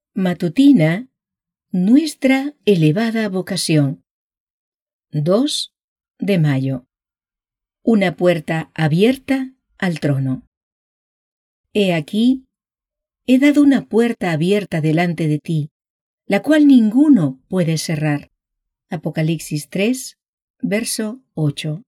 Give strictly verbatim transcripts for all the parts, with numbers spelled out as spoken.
Matutina, nuestra elevada vocación. dos de mayo. Una puerta abierta al trono. He aquí, he dado una puerta abierta delante de ti, la cual ninguno puede cerrar. Apocalipsis tres, verso ocho.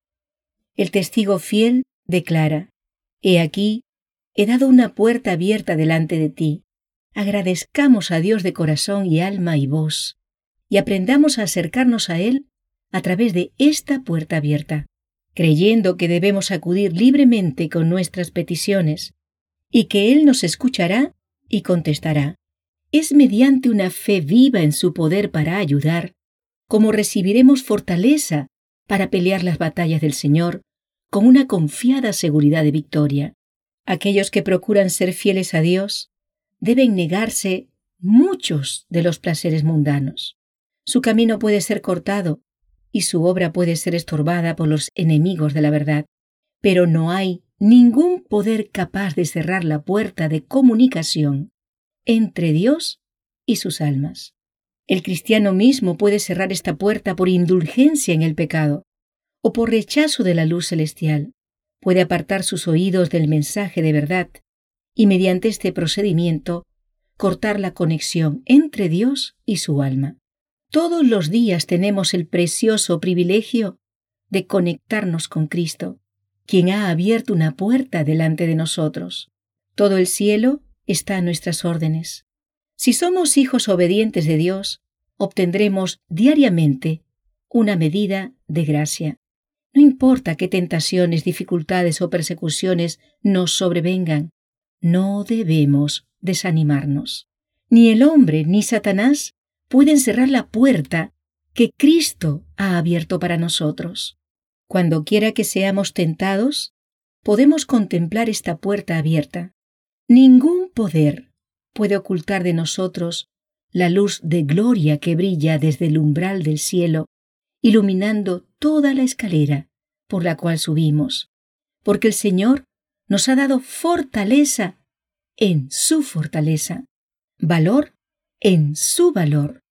El testigo fiel declara: He aquí, he dado una puerta abierta delante de ti. Agradezcamos a Dios de corazón y alma y voz, y aprendamos a acercarnos a Él a través de esta puerta abierta, creyendo que debemos acudir libremente con nuestras peticiones, y que Él nos escuchará y contestará. Es mediante una fe viva en su poder para ayudar, como recibiremos fortaleza para pelear las batallas del Señor con una confiada seguridad de victoria. Aquellos que procuran ser fieles a Dios deben negarse muchos de los placeres mundanos. Su camino puede ser cortado y su obra puede ser estorbada por los enemigos de la verdad, pero no hay ningún poder capaz de cerrar la puerta de comunicación entre Dios y sus almas. El cristiano mismo puede cerrar esta puerta por indulgencia en el pecado o por rechazo de la luz celestial. Puede apartar sus oídos del mensaje de verdad y mediante este procedimiento cortar la conexión entre Dios y su alma. Todos los días tenemos el precioso privilegio de conectarnos con Cristo, quien ha abierto una puerta delante de nosotros. Todo el cielo está a nuestras órdenes. Si somos hijos obedientes de Dios, obtendremos diariamente una medida de gracia. No importa qué tentaciones, dificultades o persecuciones nos sobrevengan, no debemos desanimarnos. Ni el hombre ni Satanás pueden cerrar la puerta que Cristo ha abierto para nosotros. Cuando quiera que seamos tentados, podemos contemplar esta puerta abierta. Ningún poder puede ocultar de nosotros la luz de gloria que brilla desde el umbral del cielo, iluminando toda la escalera por la cual subimos, porque el Señor nos ha dado fortaleza en su fortaleza, valor en su valor,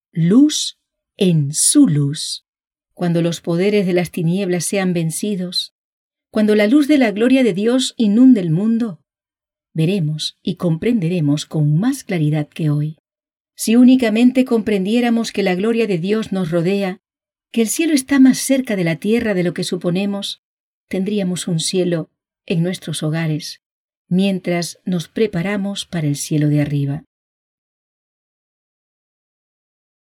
luz en su luz. Cuando los poderes de las tinieblas sean vencidos, cuando la luz de la gloria de Dios inunde el mundo, veremos y comprenderemos con más claridad que hoy. Si únicamente comprendiéramos que la gloria de Dios nos rodea, que el cielo está más cerca de la tierra de lo que suponemos, tendríamos un cielo en nuestros hogares, mientras nos preparamos para el cielo de arriba.